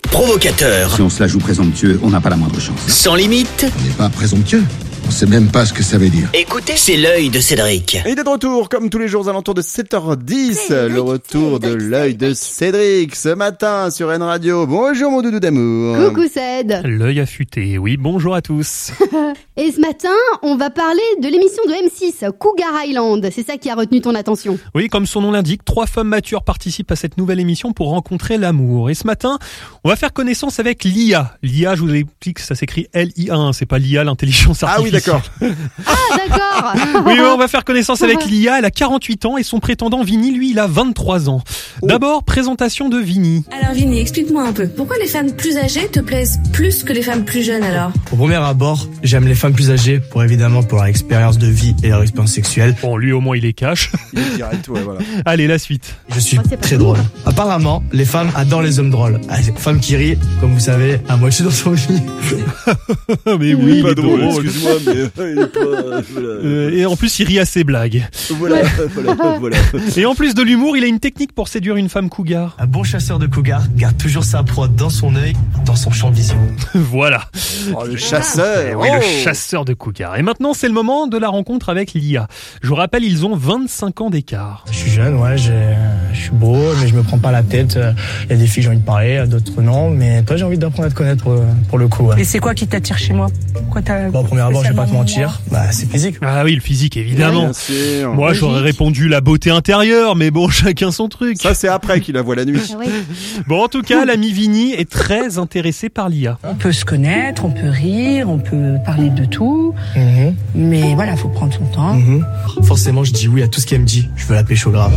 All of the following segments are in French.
Provocateur. Si on se la joue présomptueux, on n'a pas la moindre chance. Sans limite. On n'est pas présomptueux. On sait même pas ce que ça veut dire. Écoutez, c'est l'œil de Cédric. Et il est de retour, comme tous les jours, aux alentours de 7h10, le retour de l'œil de Cédric, ce matin sur N Radio. Bonjour mon doudou d'amour. Coucou Céd. L'œil affûté, oui, bonjour à tous. Et ce matin, on va parler de l'émission de M6, Cougar Island. C'est ça qui a retenu ton attention. Oui, comme son nom l'indique, 3 femmes matures participent à cette nouvelle émission pour rencontrer l'amour. Et ce matin, on va faire connaissance avec Lia. Lia, je vous explique, ça s'écrit L-I-A, c'est pas Lia, l'intelligence artificielle. Ah oui, d'accord. Ah d'accord. Oui, on va faire connaissance avec Lia, elle a 48 ans et son prétendant Vinny, lui, il a 23 ans. D'abord, présentation de Vinny. Alors Vinny, explique-moi un peu. Pourquoi les femmes plus âgées te plaisent plus que les femmes plus jeunes alors ? Au premier abord, j'aime les femmes plus âgées pour leur expérience de vie et leur expérience sexuelle. Bon, lui au moins il est cash. Il est direct, ouais, voilà. Allez, la suite. Je suis c'est pas très tout. drôle. Apparemment, les femmes adorent les hommes drôles. Une femme qui rit, comme vous savez, à moitié dans son lit. Mais oui, il pas est drôle, drôle. excuse-moi, mais il est pas... Voilà. Et en plus, il rit à ses blagues. Voilà. Et en plus de l'humour, il a une technique pour séduire une femme cougar. Un bon chasseur de cougars garde toujours sa proie dans son œil, dans son champ de vision. Voilà. Oh, le chasseur. Oui, le chasseur de cougars. Et maintenant, c'est le moment de la rencontre avec Lia. Je vous rappelle, ils ont 25 ans d'écart. Je suis jeune, ouais, je suis beau, mais je me prends pas la tête. Il y a des filles, j'ai envie de parler, d'autres non. Mais toi, j'ai envie d'apprendre à te connaître pour le coup. Ouais. Et c'est quoi qui t'attire chez moi ? Pourquoi t'as... Bon, au premier abord, je vais pas te mentir. Bah, c'est physique. Ah oui, le physique, évidemment. Bien sûr. Moi, j'aurais répondu la beauté intérieure, mais bon, chacun son truc. Ça, c'est après qu'il la voit la nuit. Ah ouais. Bon, en tout cas, l'ami Vinny est très intéressé par Lia. On peut se connaître, on peut rire, on peut parler de tout. Mhm. Mais voilà, faut prendre son temps. Mhm. Forcément, je dis oui à tout ce qu'elle me dit. Je veux la pécho grave.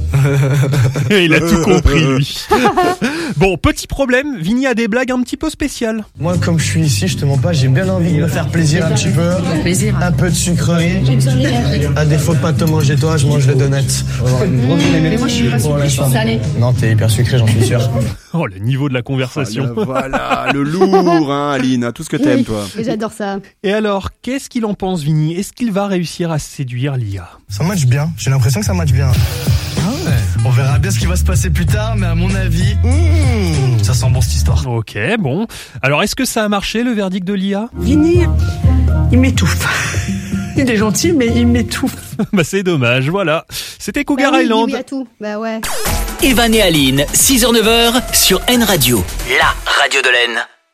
Il a tout compris, lui. Bon, petit problème, Vinny a des blagues un petit peu spéciales. Moi, comme je suis ici, je te mens pas, j'ai bien envie de me faire plaisir un petit peu. Plaisir. Un peu de sucrerie. À défaut de pas te manger toi, je mange les donuts. Mais moi, je suis pas sucrée, je suis salée. Non, t'es hyper sucré, j'en suis sûr. Oh, le niveau de la conversation. Voilà, le lourd, hein, Aline. Tout ce que t'aimes, toi. Et j'adore ça. Et alors, qu'est-ce qu'il en pense, Vinny? Est-ce qu'il va réussir à séduire Lia? Ça match bien, j'ai l'impression que ça match bien. On verra bien ce qui va se passer plus tard, mais à mon avis, ça sent bon cette histoire. Ok, bon. Alors, est-ce que ça a marché, le verdict de Lia? Vinny, il m'étouffe. Il est gentil, mais il m'étouffe. Bah, c'est dommage, voilà. C'était Cougar Bah oui, Island. dis oui à tout. Bah ouais. Evan et Aline, 6h-9h sur N Radio. La radio de l'Aisne.